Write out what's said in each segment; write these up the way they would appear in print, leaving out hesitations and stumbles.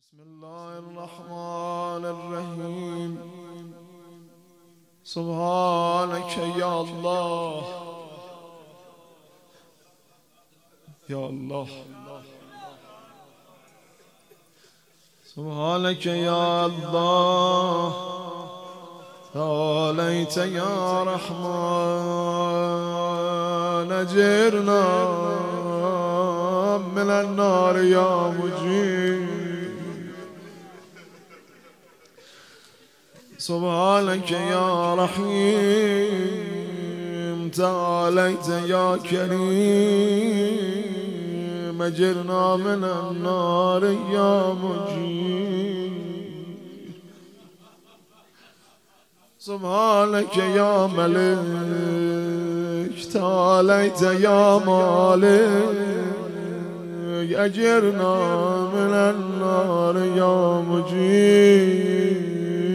بسم الله الرحمن الرحيم. سبحانك يا الله يا الله. سبحانك يا الله تعاليت يا رحمن أجرنا من النار يا مجيب. سبحانك يا رحيم تعاليت يا كريم أجرنا من النار يا مجيب. سبحانك يا ملك تعاليت يا مالك أجرنا من النار يا مجيب.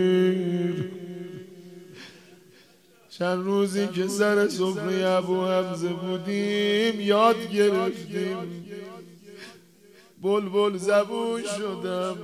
چند روزی که سر سفره ابو حمزه بودیم یاد گرفتیم، بلبل زبون شدم،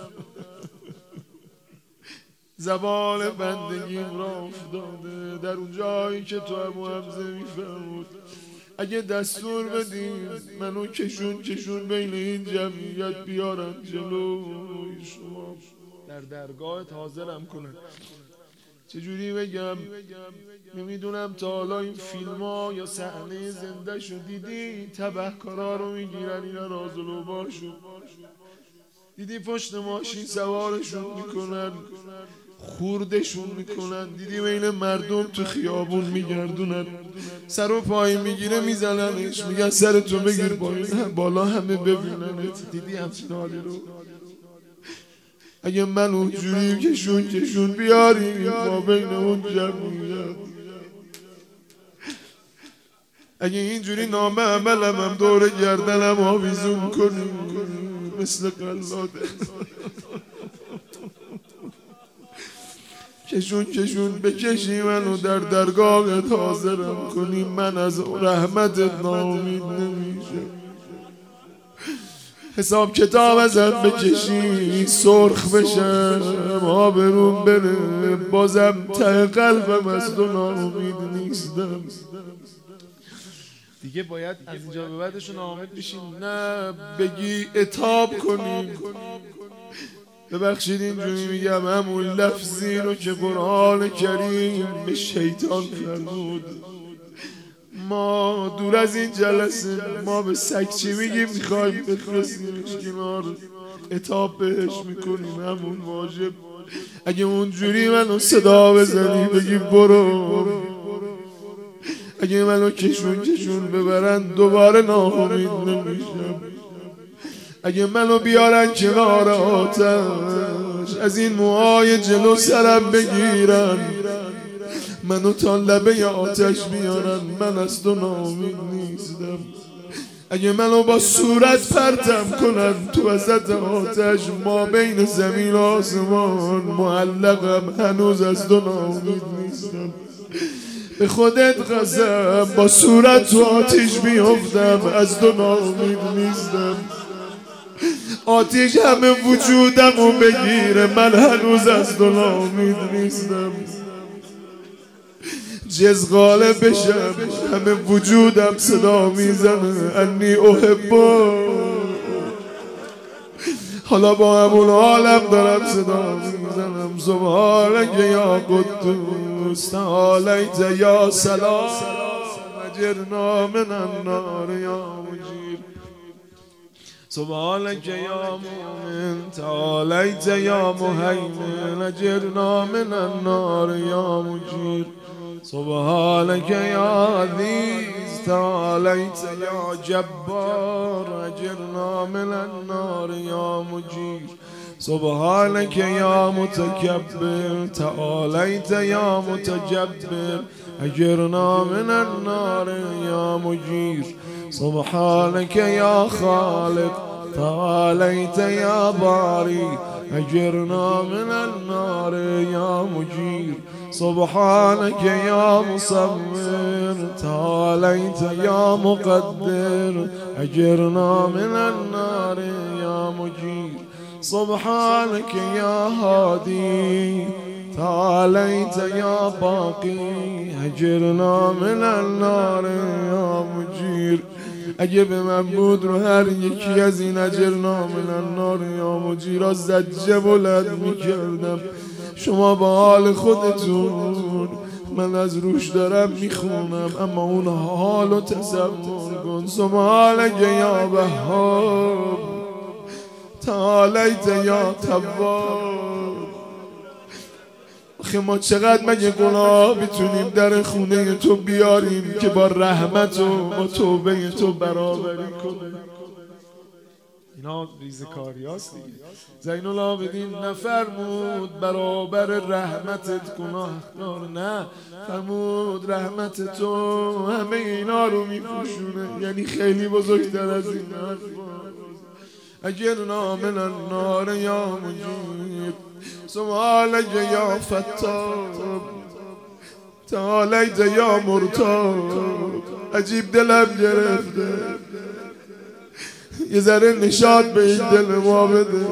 زبان بندگیم را افتاده در اون جایی که تو ابو حمزه میفرمود اگه دستور بدیم منو کشون بین این جمعیت بیارن جلوی شما در درگاهت حاضرم کنن. چجوری بگم؟ نمیدونم تا حالا این فیلم ها یا صحنه زنده شو دیدی؟ تبهکارا رو میگیرن، اینا رازلوباشون دیدی پشت ماشین سوارشون میکنن، خوردشون میکنن، دیدی بین مردم تو خیابون میگردونن، سر و پای میگیره میزننش، میگن سرتو بگیر بالا همه ببیننت. دیدی همچین حالی رو؟ اگه من اونجوری کشون بیاریم ما بین اون جمعیت، اگه اینجوری نامه عملم هم دور گردنم آویزون کنیم مثل قلاده، کشون بکشی منو در درگاهت حاضرم کنی، من از رحمتت ناامید نمیشم. حساب کتاب ازم بکشی سرخ بشم آبروم بره، بازم ته قلبم از تو ناامید نیستم. دیگه باید از اینجا به بعدشون ناامید بشین، نه بگی عتاب کنیم. ببخشید اینجوری میگم، همون لفظی رو که قرآن کریم به شیطان فرمود. ما دور از این جلسه ما به سگچی میگیم میخوایم بفرستیمش کنار، عتاب بهش میکنیم همون واجب. اگه اونجوری منو صدا بزنی بگی برو، اگه منو کشون ببرن دوباره ناامید نمیشم. اگه منو بیارن کنار آتش از این موهای جلو سرم بگیرن منو تا لبه آتش بیارن، من از تو ناامید نیستم. اگه منو با صورت پرتم کنن تو وسط آتش ما بین زمین و آسمان معلقم، هنوز از تو ناامید نیستم. به خودت قسم با صورت تو آتش بیفتم از تو ناامید نیستم. آتش همه وجودمو بگیره من هنوز از تو ناامید نیستم. جزغاله بشم همه وجودم صدا میزنه انی احبا، حالا با همون حالم دارم صدا میزنم. سبحانک یا قدوس تعالیت یا سلام اجرنا من النار یا مجیر. سبحانك يا مؤمن تعاليت يا مهيمن أجرنا من النار يا مجير. سبحانك يا عزيز تعاليت يا جبار أجرنا من النار يا مجير. سبحانك يا متكبر تعاليت يا متجبر أجرنا من النار يا مجير. سبحانك يا خالق تعاليت يا باري أجرنا من النار يا مجير. سبحانك يا مصور تعاليت يا مقدر أجرنا من النار يا مجير. سبحانك يا هادي تعاليت يا باقي اجرنا من النار يا مجير. اگه به من بود رو هر یکی از این اجرنا من النار یا مجیر از زجه بلند میکردم. شما با حال خودتون، من از روش دارم میخونم، اما اون حالو تصور کن. سبحانك یا وهاب تعالیت یا تواب. آخه ما چقدر مگه گناه میتونیم در خونه تو بیاریم که با رحمت و با توبه تو برابری کنه؟ اینا ریزکاری هاست دیگه. زین العابدین نفرمود برابر رحمتت گناه دار، نه فرمود رحمت تو همه اینا رو میپوشونه. یعنی خیلی بزرگتر از این حرفا. اجرنا من النار یا مجیر سبحانك یا فتاب تعالیت یا مرتاب. عجیب دلم گرفته، یه ذره نشاط به این دل ما بده.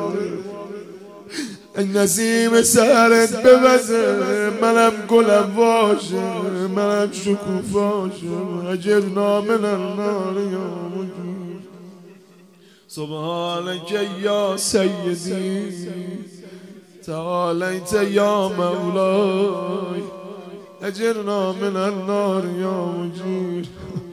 نسیم سهرت بوزه، منم گلم واشه، منم شکوفاشه. اجرنا من النار یا مجیر سبحانك یا سیدی تعالیت یا مولاي اجرنا من النار یا مجیر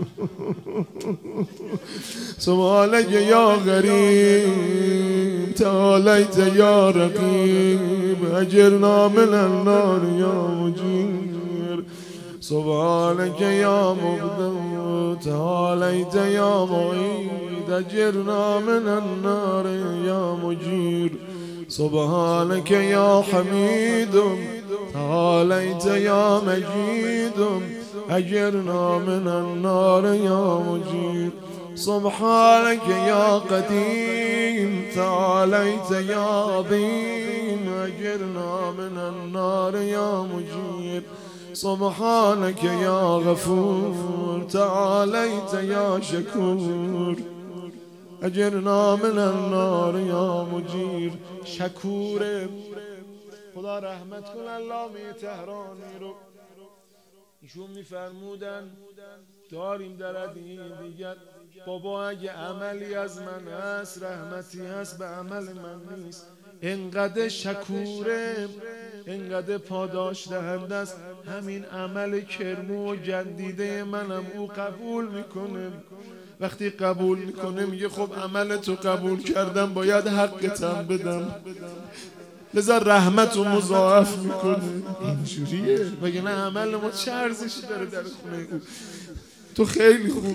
سبحانك یا غریب تعالیت یا رقیب اجرنا من النار یا مجیر سبحانك یا مبدع تعالیت یا معید اجرنا من النار یا مجیر سبحانك یا حمید تعالیت یا مجید اجرنا من النار یا مجیر سبحانك یا قدیم تعالیت یا عظیم اجرنا من النار یا مجیر سبحانك یا غفور تعالیت یا شکور اجرنا من النار یا مجیر. شکور خدا رحمت کن علامه طهرانی رو. ایشون میفرمودن داریم در حدیث دیگر بابا اگه عملی از من هست رحمتی هست به عمل من نیست. انقدر شکوره، انقدر پاداش دهنده است. همین عمل کرمو و گندیده منم او قبول میکنه. وقتی قبول میکنه میگه خب عمل تو قبول کردم باید حقتم بدم، لذا رحمت و مضاعف میکنه. اینجوریه مگه نه عمل ما چه ارزشی داره در خونه او؟ تو خیلی خوبی.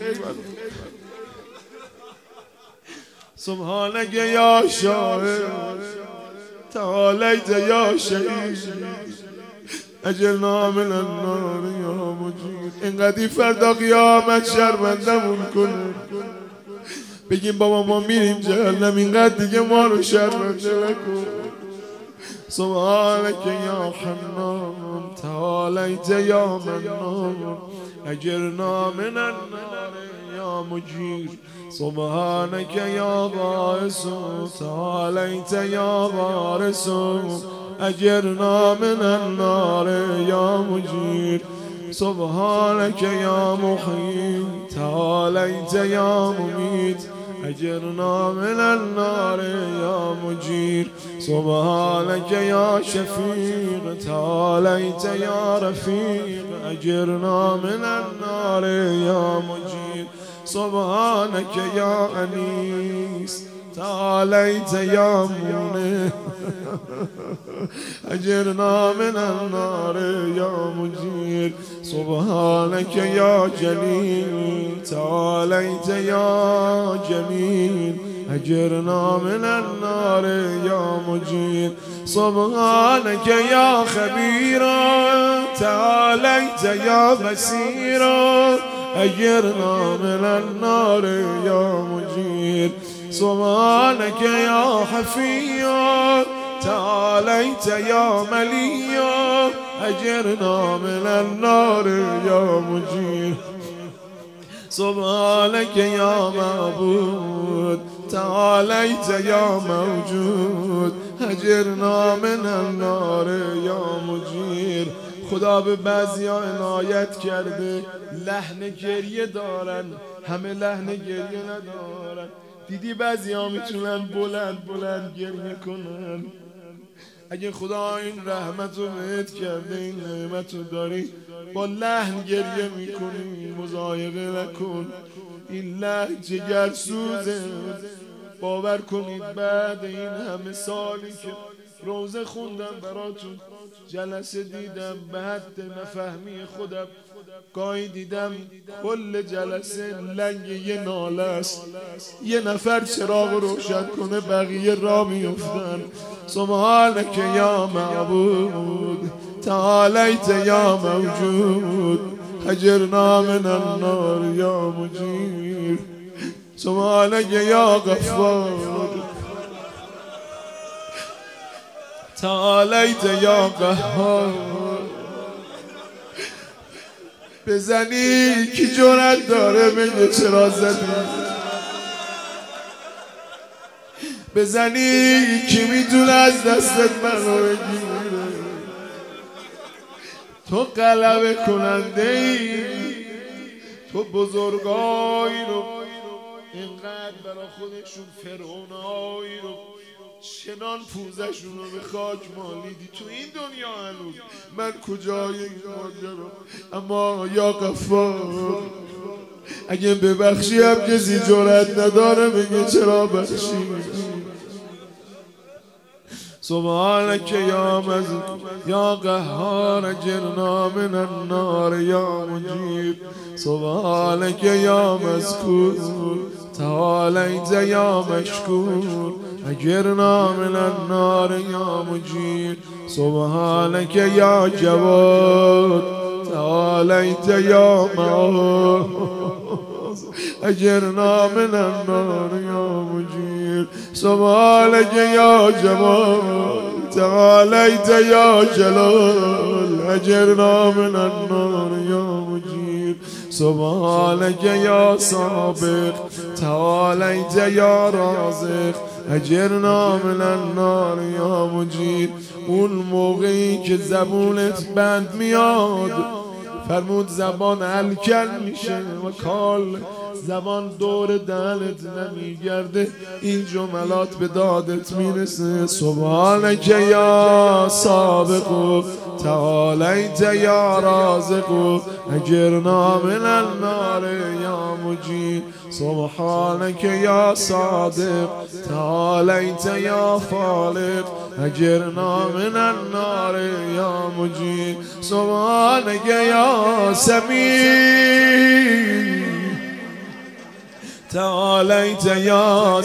سبحانك یا شاهد تعالیت یا شهید اجرنا من النار یا مجیر. اینقدر فردا قیامت شرمندمون کنه بگیم بابا ما میریم جهنم، اینقدر دیگه ما رو شرمنده نکن. سبحانك یا حنان تعالیت یا منان اجرنا من النار یا مجیر سبحانك یا باعث تعالیت یا وارث اجرنا من النار یا مجیر سبحانك یا محیی تعالیت یا ممیت اجرنا من النار یا مجیر سبحانك یا شفیق تعالیت یا رفیق اجرنا من النار یا مجیر سبحانك یا انیس تعالیت یا مونس اجرنا من النار یا مجیر سبحانك یا جلیل تعالیت یا جمیل اجرنا من النار یا مجیر سبحانك یا خبیر تعالیت یا بصیر اجرنا من النار یا مجیر سبحانك یا حفی تعالیت یا ملی اجرنا من النار یا مجیر سبحانك یا معبود تعاليت يا موجود اجرنا من النار یا مجیر. خدا به بعضیا عنایت کرده لحن گریه دارن، همه لحن گریه ندارن. دیدی بعضیا میتونن بلند بلند گریه کنن. اگه خدا این رحمت رو بهت کرده، این نعمت رو داری، با لحن گریه میکنی، مضایقه نکن. این لحن جگرسوزه. باور کنید بعد این همه سالی که روزه خوندم براتون، جلسه دیدم، به حد نفهمی خودم گاهی دیدم کل جلسه لنگ یه ناله است. یه نفر چراغ روشن کنه بقیه را میفتن. سبحانك یا معبود تعالیت یا موجود اجرنا من النار یا مجیر. سبحانك یا غفار تعالیت یا قهار. بزنی کی جرأت داره بگه چرا زدی؟ بزنی کی میتونه از دستت منو بگیره؟ تو غلبه کننده ای، تو بزرگایی رو اینقدر برا خودشون فرعونایی رو چنان پوزشون رو به خاک مالیدی. تو این دنیا هنوز من کجای این ماجرا؟ اما یا غفار اگه ببخشی هم کسی جرأت نداره بگه چرا بخشی. سبحانك یا مذکور یا قهار اجرنا من النار یا مجیر. سبحانك یا مذکور تعالیت یا مشکور اجرنا من النار یا مجیر. سبحانك یا جواد تعالیت یا معاذ اجرنا من النار یا مجیر. سبحانك یا جمال تعالیت یا جلال اجرنا من النار یا مجیر. سبحانك یا سابق تعالیت یا رازق اجرنا من النار یا مجیر. اون موقعی که زبونت بند میاد فرمود زبان الکل میشه و کال زبان دور دهنت نمیگرده، این جملات به دادت میرسه. سبحانك یا سابق تعالیت یا رازق اجرنا من النار یا مجیر. سبحانك یا صادق تعالیت یا خالق اجرنا من النار یا مجیر. سبحانك یا سمیع تعالیت یا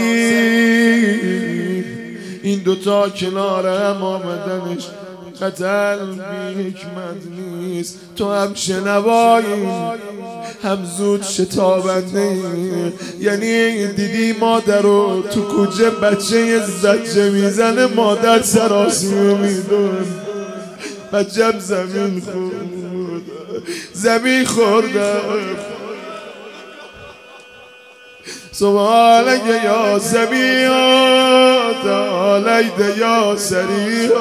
سریع. این دوتا کنار هم آمدنش قتل بی حکمت نیست. تو هم شنوایی هم زود شتابنده. یعنی دیدی مادر رو تو کوچه بچه زجه میزنه، مادر سراسیمه میدون، بچم زمین خورده. سبحانك یا سمیع تعالیت یا سریع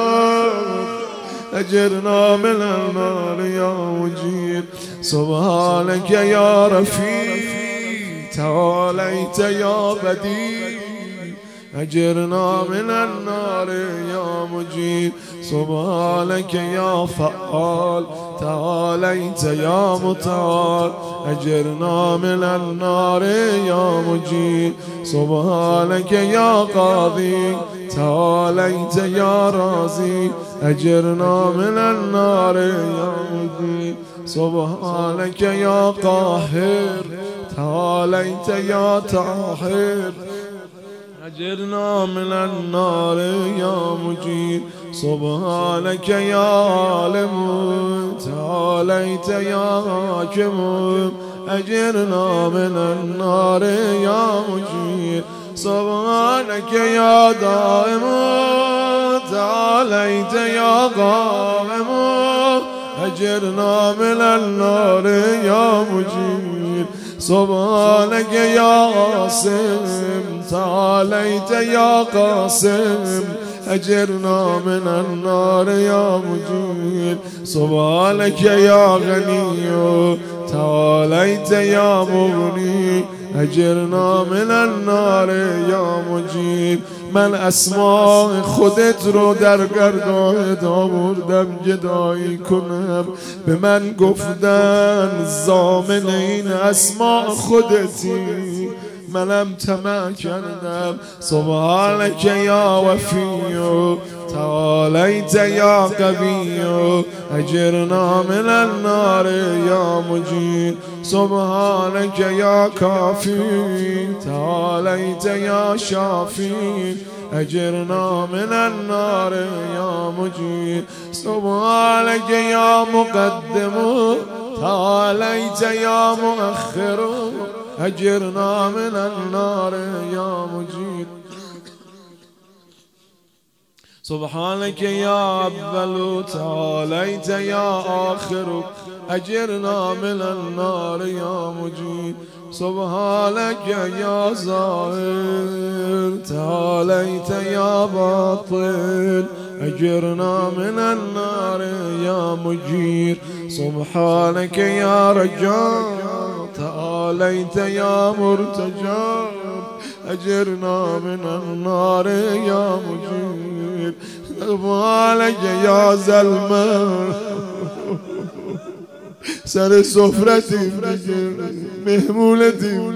اجرنا من النار یا مجیر. سبحانك یا رفیع تعالیت یا بدیع اجرنا من النار یا مجیر. سبحانك یا فعال تعالیت یا متعال اجرنا من النار یا مجیر. سبحانك یا قاضی تعالیت یا راضی اجرنا من النار یا مجیر. سبحانك یا قاهر تعالیت یا طاهر اجرنا من النار یا مجیر. سبحانك یا عالم تعالیت یا حاکم اجرنا من النار یا مجیر. سبحانك یا دائم تعالیت یا قائم اجرنا من النار یا مجیر. سبحانك یا عاصم تعاليت يا قاسم أجرنا من النار يا مجير سبحانك يا غني تعاليت يا مغني أجرنا من النار يا مجير من اسماء خودت رو در گرداهت آوردم گدایی کنم به من گفتن ضامن این اسماء خودتی منم طمع کردم سبحانك یا وفی تعاليت يا قوي أجرنا من النار يا مجير سبحانك يا كافي تعاليت يا شافي أجرنا من النار يا مجير سبحانك يا مقدم تعاليت يا مؤخر أجرنا من النار يا مجير سبحانك يا أول تعاليت يا آخر أجرنا من النار يا مجير سبحانك يا ظاهر تعاليت يا باطن أجرنا من النار يا مجير سبحانك يا رجاء تعاليت يا مرتجى أجرنا من النار يا مجير سبحانك يا زلمة سر سفرتي مهمولتي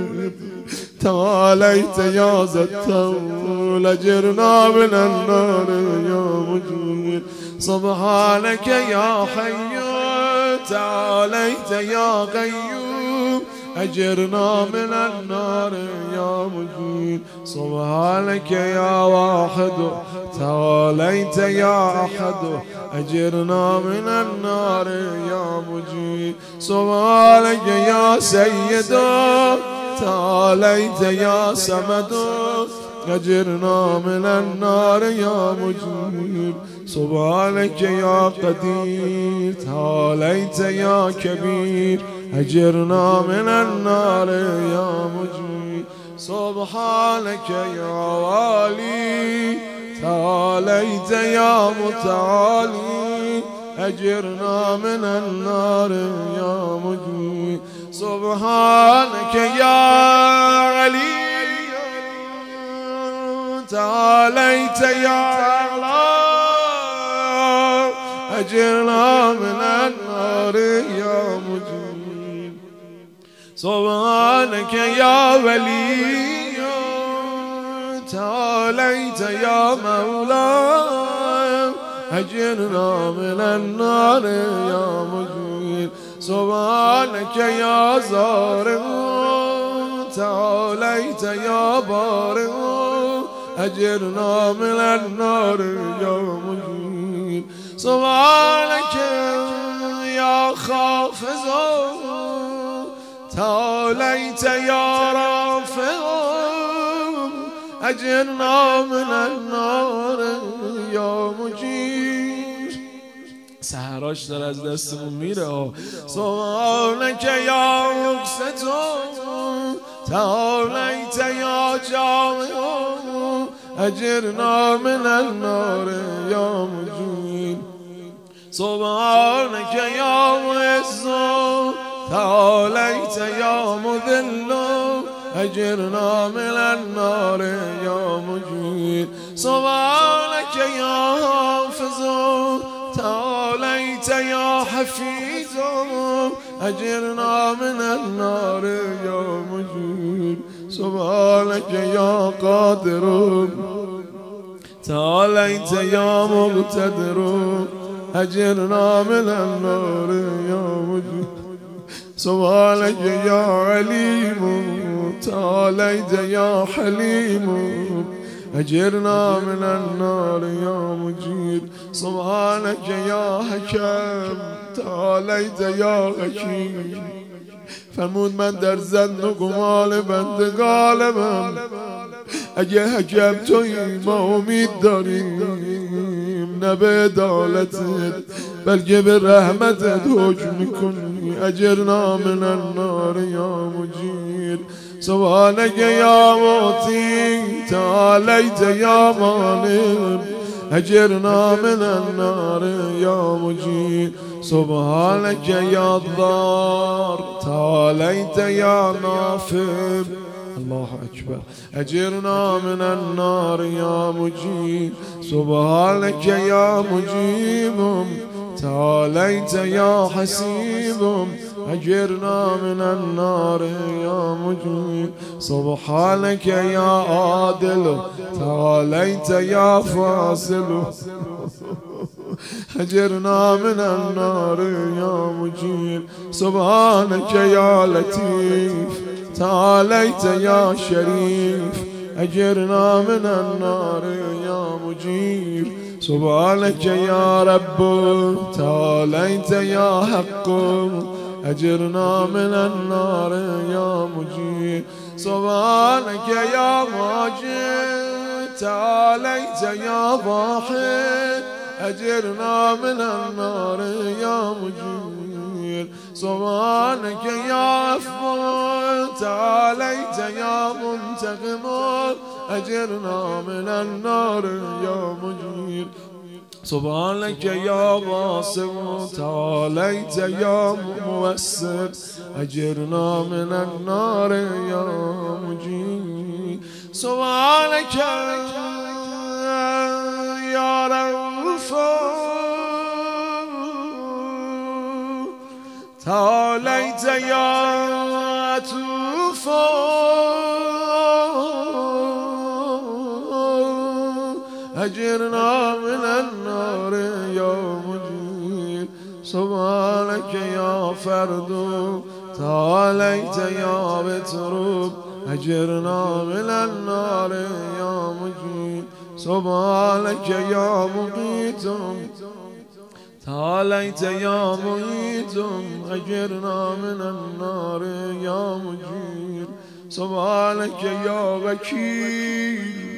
تعاليت يا زتول أجرنا من النار يا مجير سبحانك يا حي تعاليت يا قيوم أجرنا من النار يا مجير سبحانك يا واحد تعاليت يا أحد أجرنا من النار يا مجير سبحانك يا سيد تعاليت يا سمد أجرنا من النار يا مجير سبحانك يا قدير تعاليت يا كبير أجرنا من النار يا مجير سبحانك يا والي تعاليت يا متعالي أجرنا من النار يا مجير سبحانك يا علي تعاليت يا أعلى أجرنا من النار يا مجير سبحانك يا ولي تعاليت يا مولاي أجرنا من النار يا مجير سبحانك يا زارع تعاليت يا بارع أجرنا من النار يا مجير سبحانك يا خافز تعاليت يا رافع أجرنا من النار يا مجير سهراش در از دستمون میره سبحانك يا مقسط تعاليت يا جامع أجرنا من النار يا مجير سبحانك يا معز تعاليت يا مذل أجرنا من النار يا مجير سبحانك يا حافظ تعاليت يا حفيظ أجرنا من النار يا مجير سبحانك يا قادر تعاليت يا مقتدر أجرنا من النار يا مجير سبحانك يا عليم تعاليت يا حليم أجرنا من النار يا مجير سبحانك يا حكم تعاليت يا حكيم فرمود من در زن و گمان بنده غالبم اگه حکم تویی ما امید داریم نه به عدالتت بلکه به رحمتت حکم میکنی اجرنا من النار یا مجیر سبحانك يا معطي تعاليت يا مانع أجرنا من النار يا مجير سبحانك يا ضار تعاليت يا نافع الله أكبر أجرنا من النار يا مجيب سبحانك يا مجيب تعاليت يا حسيب أجرنا من النار يا مجيب سبحانك يا عادل تعاليت يا فاصل أجرنا من النار يا مجيب سبحانك يا لطيف تعاليت يا شريف أجرنا من النار يا مجير سبحانك يا رب تعاليت يا حق أجرنا من النار يا مجير سبحانك يا ماجد تعاليت يا واحد أجرنا من النار يا مجير سبحانك يا عفو تعاليت يا منتقم أجرنا من النار يا مجير سبحانك يا واسع تعاليت يا موسر أجرنا من النار يا مجير سبحانك يا رؤوف تعاليت يا عطوف أجرنا من النار يا مجير سبحانك يا فرد تعاليت يا بتر أجرنا من النار يا مجير سبحانك يا مقيت تعاليت يا مقيت أجرنا من النار يا مجير سبحانك يا وكيل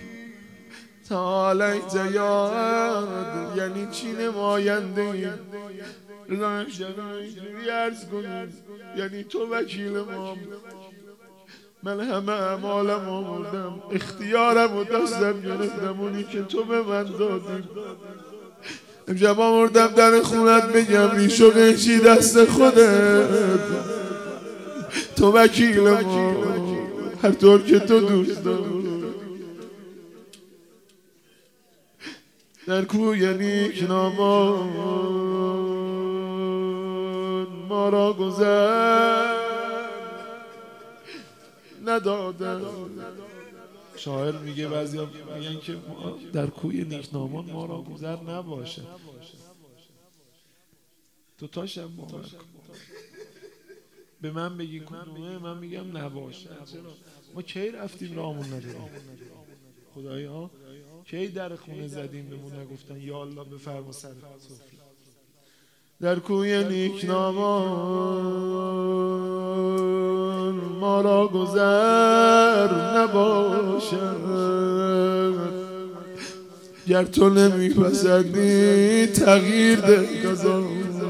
تعاليت يا عدل یعنی چی نماینده ایم رضا شرعی عرض کنیم یعنی تو وکیل ما من همه اعمالم آوردم اختیارم و دستم گرفتم اونی که تو به من دادی امشب آوردم در خونت بگم ریش و قیچی دست خودت تو وکیل ما هر طور که تو دوست داری در کوی نیکنامان ما را گذر ندادن شاعر میگه بعضیا میگن که در کوی نیکنامان ما را گذر نباشه تو تاشم باور کن به من بگی کدومه من میگم نباشه ما کی رفتیم راهمون نداریم خدایا کی در خونه زدیم بهمون نگفتن یا الله بفرما سر سفره در کوی نیکنامان ما را گذر نباشد گر تو نمیپسندی تغییر ده قضا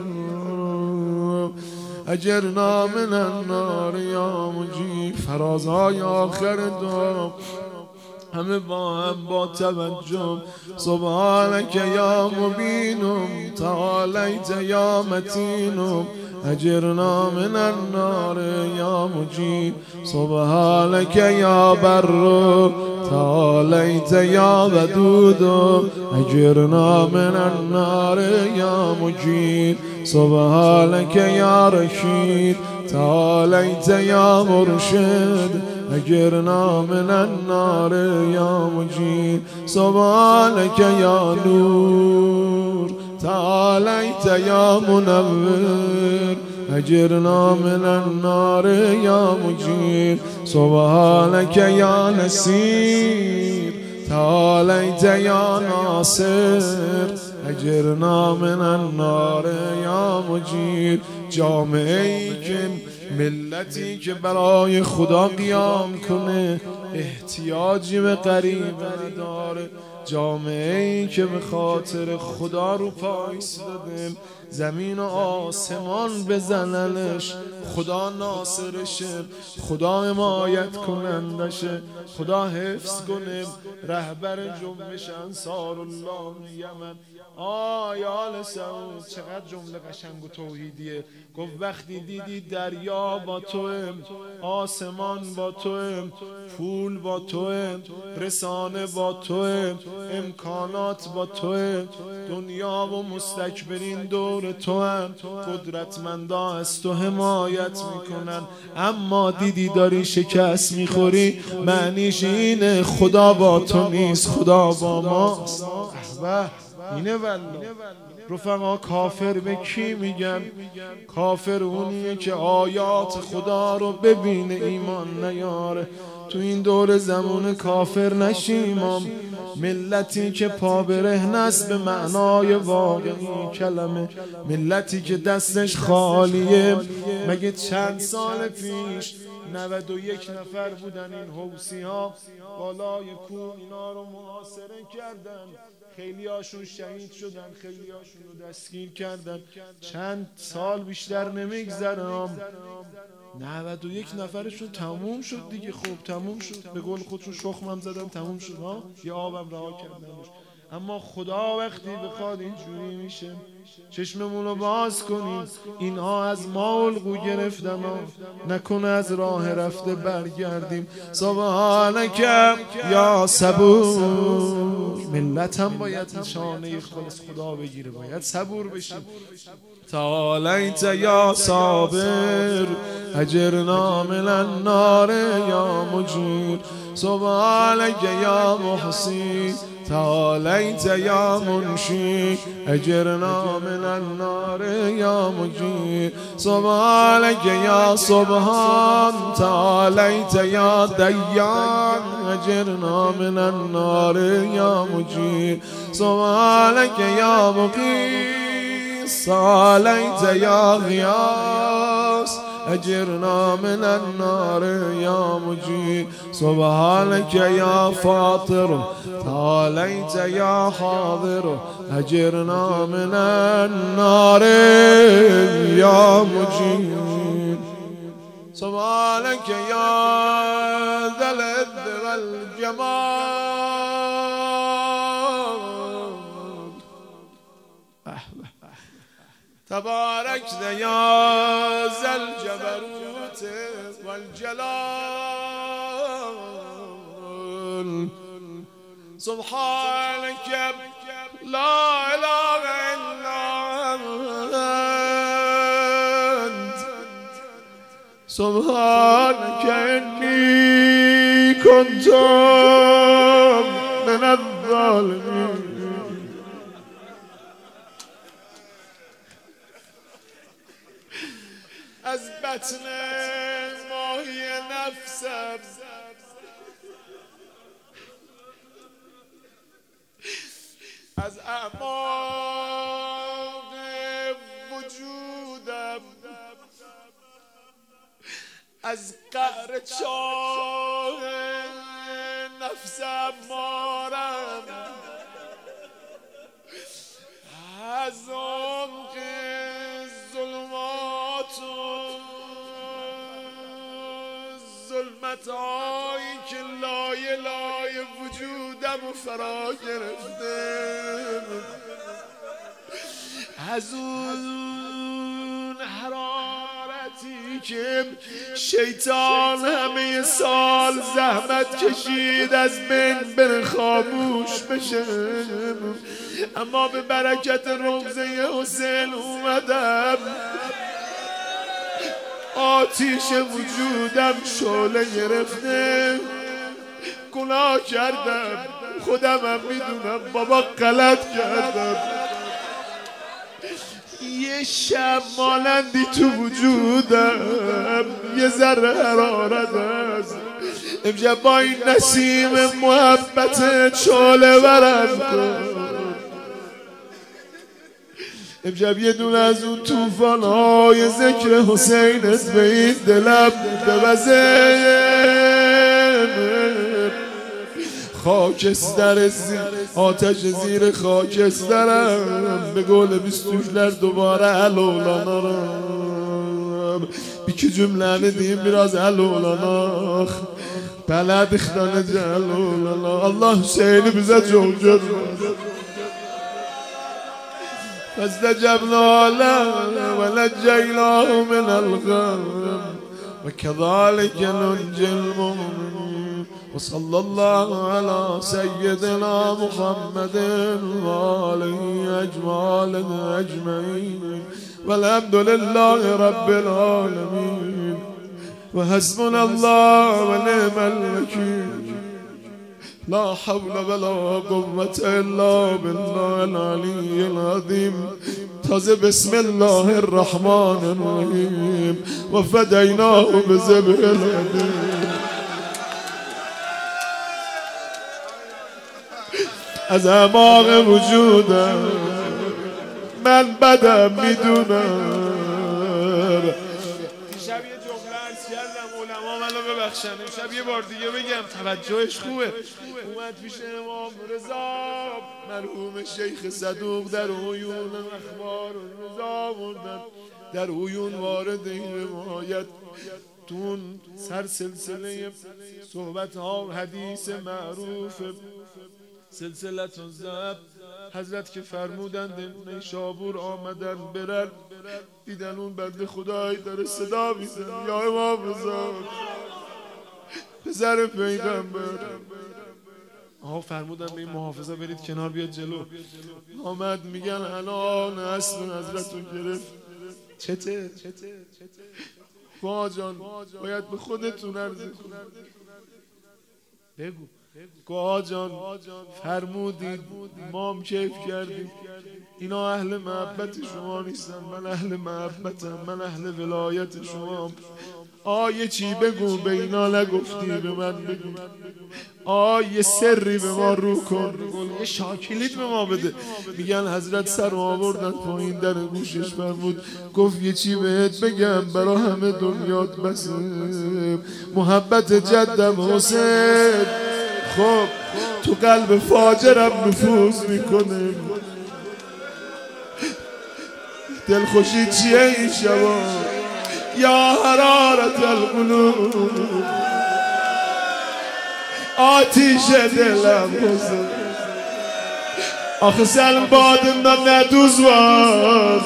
اجرنا من النار یا مجیب فرازهای آخر دعا همه با هم با توجه سبحانك یا مبینم تعاليت یا متینم اجرنا من النار یا مجیب سبحانك یا بر تعاليت یا ودود اجرنا من النار یا مجیب سبحانك یا رشید تعاليت یا مرشد اجرنا من النار یا مجيب سبحانك یا نور تعاليت یا منور اجرنا من النار یا مجيب سبحانك یا نصير تعاليت یا ناصر اجرنا من النار یا مجيب جامعه ای که ملتی که برای خدا قیام کنه احتیاجی به غریبه نداره جامعه‌ای که به خاطر خدا رو پا ایستاده، زمین و آسمان بزننش، خدا ناصرشه، خدا حمایت کنندشه، خدا حفظ کنه. رهبر جنبش انصار الله یمن آل سعود چقدر جمله قشنگ و توحیدیه. گفت وقتی دیدی دریا با توه، آسمان با توه، پول با توه، رسانه با توه، امکانات با توه، دنیا و مستکبرین دور توهن، قدرتمندا از تو حمایت میکنن، اما دیدی داری شکست میخوری، معنیش اینه خدا با تو نیست، خدا با ماست. اینه والله. رفقا کافر به کی میگن؟ کافر اونیه که آیات خدا رو ببینه ایمان نیاره. تو این دور زمان کافر نشیم. ملتی که پا برهنه است به معنای واقعی کلمه، ملتی که دستش خالیه. مگه چند سال پیش 91 نفر بودن این حوثی ها بالای کوه، اینا رو محاصره کردن، خیلی هاشون شهید شدن، خیلی هاشون رو دستگیر کردن. چند سال بیشتر نمیگذره 91 نفرشون تموم شد دیگه. خب تموم شد، به قول خودشون شخمم زدن تموم شد ها، یه آبم رها کردنش. اما خدا وقتی بخواد اینجوری میشه. چشممون رو باز کنیم، اینها از ما الگو گرفتن ها، نکنه از راه رفته برگردیم. سبحانک یا صبور. ملت هم باید نشانه خالص خدا بگیره، باید صبور بشیم. تعالیت یا صابر اجرنا من النار یا مجیر. سبحانک یا محسی تعالیت یا منشی اجرنا من النار یا مجیر. سبحانک یا سبحان تعالیت یا دیان اجرنا من النار یا مجیر. سبحانک یا مقیس تعالیت یا غیاث اجرنا من النار یا مجیر. سبحانك یا فاطر تعالیت یا حاضر اجرنا من النار یا مجیر. سبحانك یا ذا العز والجمال. تباركت يا ذا الجبروت والجلال. سبحانك لا إله إلا أنت. سبحانك إني كنت من الظالمين. از بطن ماهی نفسم از اعماق وجودم از قعر چاه نفسم مارم از عمق ظلمات و ظلمت‌هایی که لایه لایه وجودم و فرا گرفته از اون حرارتی که شیطان همه سال زحمت کشید از بین بره خاموش بشه، اما به برکت روضه حسین اومدم آتیش وجودم شعله گرفته. گناه کردم، خودمم میدونم بابا غلط کردم. یه شب مانندی تو وجودم یه ذره حرارت هست. امشب با این نسیم محبت شعله برم کن. امشب یه دونه از اون توفان‌های ذکر حسینت به این دلم ببزه. خاکستر آتش زیر خاکسترم به قول بیستوشler دوباره alollanarım iki cümleni diyeyim biraz alollanaq Beledikten celollanaq Allah Hüseyin'i bize çok görmez فاستجبنا له ونجيناه من الغم وكذلك ننجي المؤمنين وصلى الله على سيدنا محمد وآله أجمعين والحمد لله رب العالمين وحسبنا الله ونعم الوكيل لا حول ولا قوة إلا بالله العلي العظيم تازه بسم الله الرحمن الرحيم وفديناه بذبح العظيم از اعماق وجودم من بدم میدونم شب یه جمله عرض کردم علما منو ببخشن امشب یه بار دیگه بگم توجهش خوبه اومد پیش امام رضا مرحوم شیخ صدوق در عیون اخبار رضا بردن در عیون وارد این روایت تون سر سلسله صحبت ها حدیث معروف سلسلت الذهب حضرت که فرمودند نیشابور آمدن برن دیدن اون بنده خدایی داره صدا میزن یا امام رضا پسر پیغمبر آها فرمودن به این محافظه برید کنار بیاد جلو آمد میگن الان اصل حضرت رو گرفت چته با جان باید به خودتون عرضه بگو گوها جان فرمودید ما هم کیف کردیم اینا اهل محبت شما نیستن من اهل محبتم من اهل ولایت شما یه چی بگو به اینا نگفتی به من بگو یه سری به ما رو کن یه شاکلیت به ما بده میگن حضرت سر آوردن پایین در گوشش فرمود گفت یه چی بهت بگم برا همه دنیات بسه محبت جدم حسین خب تو قلب فاجرم نفوذ میکنه دلخوشی چیه این شبا یا حرارت القلوب آتیش دلم حسین آخه sen badından ne tuz var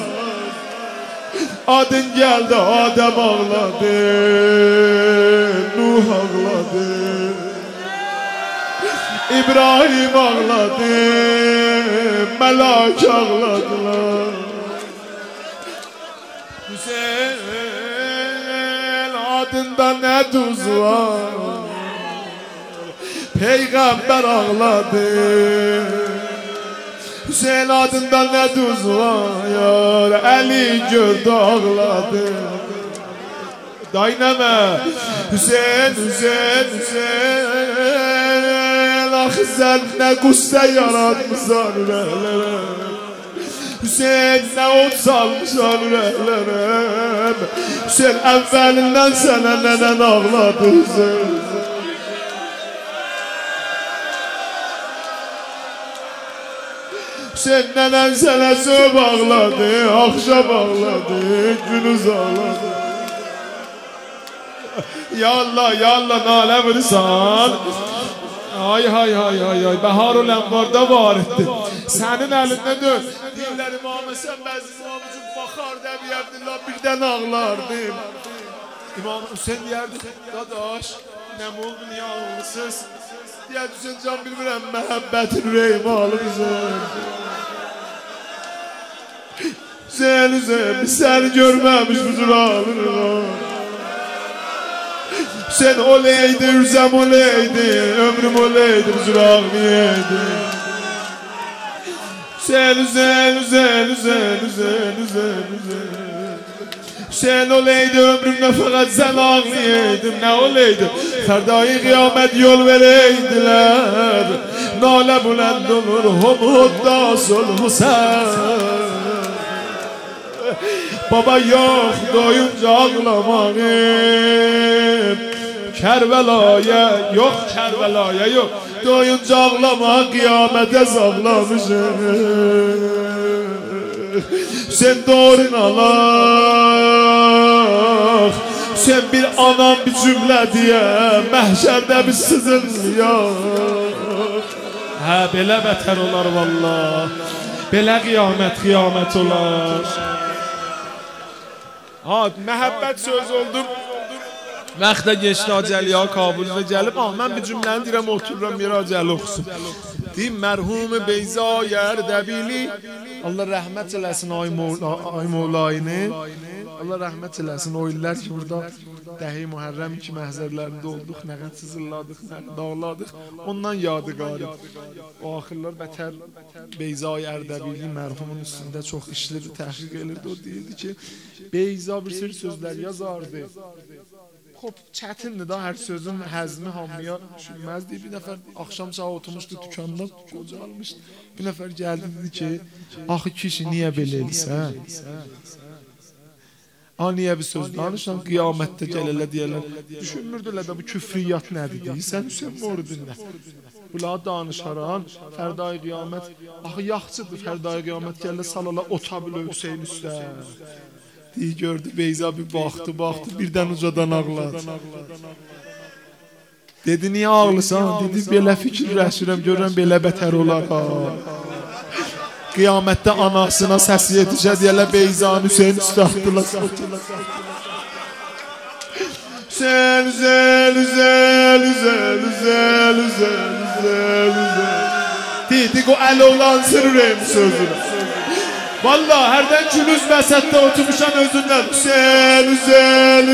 adın geldi Adem ağladı Nuh ağladı İbrahim ağladı, melek ağladılar. Hüseyin adında ne tuz var, peygamber ağladı. Hüseyin adında ne tuz var, Ali gördü ağladı. Dayneme Hüseyin sen ne gusse yaratmışsan yüreklere Hüseyin ne ot salmışsan yüreklere Hüseyin evvelinden sana neden ağladı Hüseyin Hüseyin neden sana söv ağladı Akşam ağladı Gündüz ağladı Ya Allah nale vursan Ay Beharul Envar'da var etti. Senin elinde dön. Dilleri mamesen bəzi imamcım bakar debi Abdullah birden ağlardım. İmam Hüseyin derdi, dadaş ne oldu niye ağlısız? Diye Hüseyin can bilmirəm məhəbbətin reyim alımızın. Hüseyin biz seni görməmiş bu cür ağlırım. Sen oleydi, ürzem oleydi, ömrüm oleydi, huzur ağlayaydı. Sen Sen oleydi, ömrümde fakat sen ağlayaydın, ne oleydi? Ferdayı kıyamet yol vereydiler, nale bulend olur, humuddasul Hüseyin. Baba yok doyunca ağlamayım Kərbəlaya, yox Kərbəlaya, yox. Doyunca ağlama, qiyamətə sağlamışım. Sen doğrun Allah. Sen bir anam bir cümle diye məhşərdə bir sızınlıyor. Hə, belə bətər olar vallah. Belə qiyamət olar. Ha, məhəbbət söz oldu. Vaxta geçdi acəliya Kabulda gəlib. Mən bir cümləni deyirəm, otururam yerə acəli oxusun. Deyim, mərhum Beyza Ərdəbili, Allah rəhmət eləsin ay Mevlayını. Allah rəhmət eləsin. O illər ki, burada Dəhi Muhərrəm iki məhzərlərində olduq, nəqət sızırladıq, dağladıq. Ondan yadigarı. O axırlar bətər Beyza Ərdəbili mərhumun üstündə çox işleri təhqiq edirdi. O deyirdi ki, Beyza bir sürü sözlər yazardı. Hop, çətindir da hər sözün həzmi hamıya düşülməzdi. Bir nəfər axşam saat oturmuşdu dükanda, qocalmışdı. Bir nəfər gəldi dedi ki, axı kişi niyə belə elsən? Niyə bir söz danışan, qiyamətdə gələlə deyərlər. Düşünmürdülər də bu küfriyyat nədir deyirsən Hüseyin Moridində. Bunlar danışaran, fərdayı qiyamət, axı yaxçıdır fərdayı qiyamət gələ salala ota bilə Hüseyin üstə. Deyir, gördü Beyza bir baxdı, birdən ucadan ağladı. Dedi, niyə ağlısan? Dedi, belə fikirləşirəm, görürəm belə bətər olar. Qiyamətdə anasına səsi yetişə deyələ Beyzanı Hüseyin üstə atdılar. Hüseyin, Hüseyin. Dedi, o əl olan sırrım sözünə. Vallahi hərdən külüz məsəddə oturmuşan özündən. Hüseyin.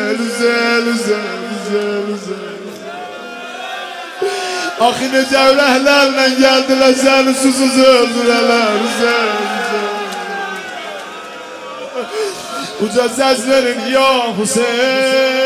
Axı necə ürəklərlə gəldilər səni susuz öldürələr. Uca səs verin ya Hüseyin.